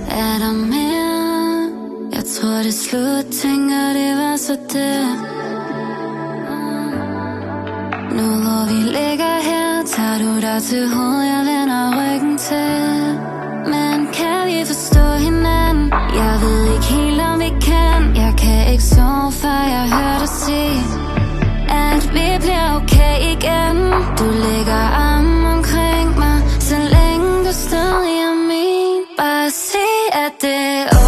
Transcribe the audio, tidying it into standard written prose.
Er der mere? Jeg tror det er slut, tænker det var så det. Nu hvor vi ligger her, tager du dig til hovedet, jeg vender ryggen til. Men kan vi forstå hinanden? Jeg ved ikke helt om vi kan. Jeg kan ikke sove, før jeg hører dig sige, at vi bliver okay igen. Du lægger armen omkring mig, så længe du stadig er min. Bare sig, at det er